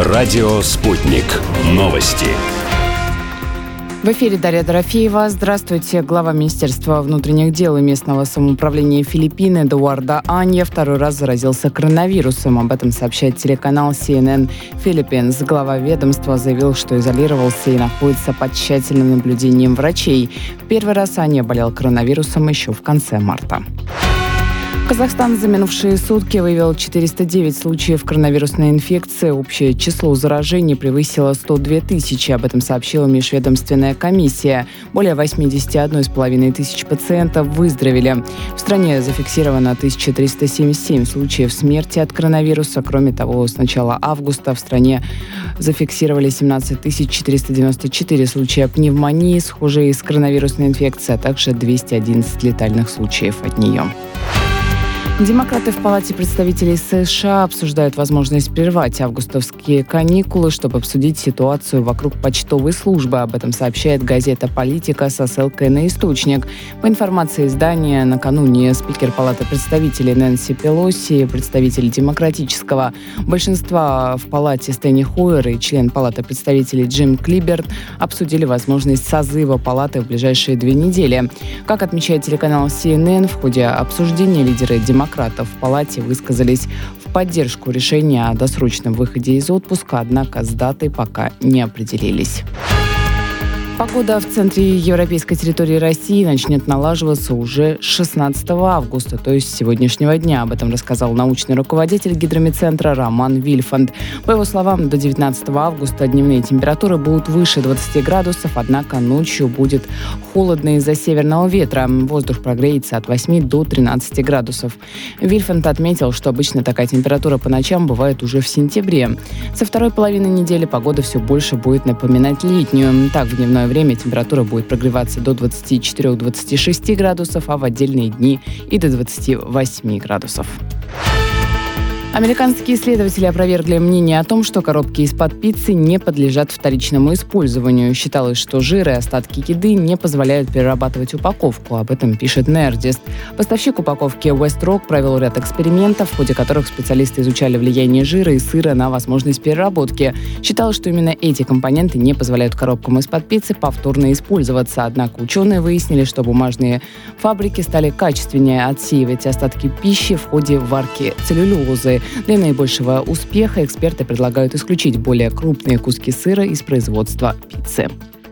Радио «Спутник». Новости. В эфире Дарья Дорофеева. Здравствуйте. Глава Министерства внутренних дел и местного самоуправления Филиппин Эдуардо Анья второй раз заразился коронавирусом. Об этом сообщает телеканал CNN Philippines. Глава ведомства заявил, что изолировался и находится под тщательным наблюдением врачей. В первый раз Анья болел коронавирусом еще в конце марта. Казахстан за минувшие сутки выявил 409 случаев коронавирусной инфекции. Общее число заражений превысило 102 тысячи. Об этом сообщила межведомственная комиссия. Более 81,5 тысяч пациентов выздоровели. В стране зафиксировано 1377 случаев смерти от коронавируса. Кроме того, с начала августа в стране зафиксировали 17 494 случая пневмонии, схожие с коронавирусной инфекцией, а также 211 летальных случаев от нее. Демократы в Палате представителей США обсуждают возможность прервать августовские каникулы, чтобы обсудить ситуацию вокруг почтовой службы. Об этом сообщает газета «Политика» со ссылкой на источник. По информации издания, накануне спикер Палаты представителей Нэнси Пелоси, представитель демократического большинства в Палате Стэнни Хойер и член Палаты представителей Джим Клиберт обсудили возможность созыва Палаты в ближайшие 2 недели. Как отмечает телеканал CNN, в ходе обсуждения лидеры демократов в Палате высказались в поддержку решения о досрочном выходе из отпуска, однако с датой пока не определились. Погода в центре европейской территории России начнет налаживаться уже 16 августа, то есть с сегодняшнего дня. Об этом рассказал научный руководитель гидромедцентра Роман Вильфанд. По его словам, до 19 августа дневные температуры будут выше 20 градусов, однако ночью будет холодно из-за северного ветра. Воздух прогреется от 8 до 13 градусов. Вильфанд отметил, что обычно такая температура по ночам бывает уже в сентябре. Со второй половины недели погода все больше будет напоминать летнюю. Так, в дневное время температура будет прогреваться до 24-26 градусов, а в отдельные дни и до 28 градусов. Американские исследователи опровергли мнение о том, что коробки из-под пиццы не подлежат вторичному использованию. Считалось, что жир и остатки еды не позволяют перерабатывать упаковку. Об этом пишет Nerdist. Поставщик упаковки Westrock провел ряд экспериментов, в ходе которых специалисты изучали влияние жира и сыра на возможность переработки. Считалось, что именно эти компоненты не позволяют коробкам из-под пиццы повторно использоваться. Однако ученые выяснили, что бумажные фабрики стали качественнее отсеивать остатки пищи в ходе варки целлюлозы. Для наибольшего успеха эксперты предлагают исключить более крупные куски сыра из производства пиццы.